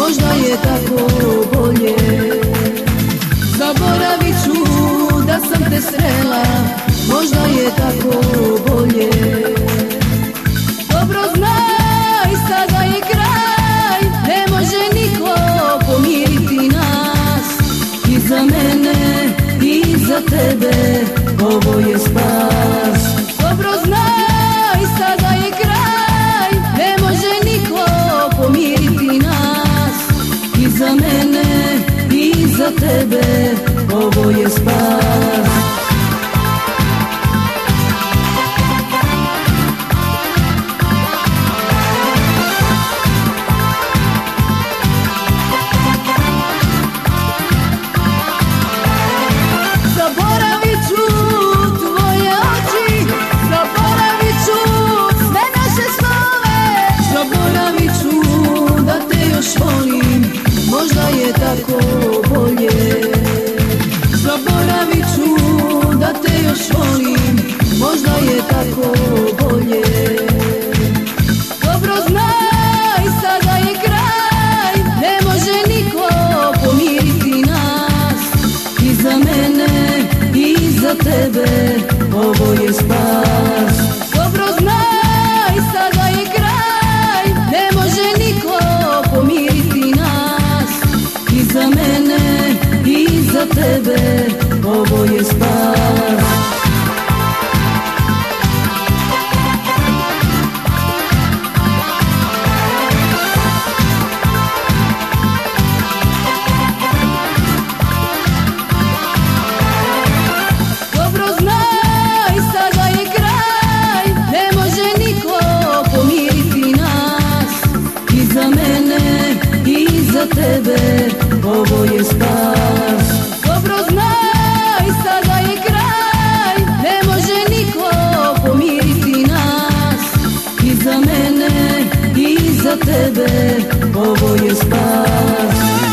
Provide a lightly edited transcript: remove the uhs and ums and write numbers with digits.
možda je tako bolje. Zaboravit ću da sam te srela, možda je tako bolje. Dobro znaj, sada je kraj, ne može niko pomiriti nas. I za mene i za tebe ovo je spas. Dobro znaj, sada je kraj, ne može niko pomiriti nas. I za mene i za tebe ovo je spas. Zaboravit ću tvoje oči, zaboravit ću sve naše snove. Zaboravit ću da te još volim, možda je tako bolje. Zaboravit ću da te još volim, možda je tako bolje. Dobro znaj, sada je kraj, ne može niko pomiriti nas. I za mene i za tebe ovo je spas. Dobro znaj, sada je kraj, ne može niko pomiriti nas. I za mene i za tebe ovo je spas. Dobro znaj, sada je kraj, ne može niko pomiriti nas. I za mene i za tebe ovo je spas. Dobro znaj, sada je kraj, ne može niko pomiriti nas. I za mene i za tebe ovo je spas.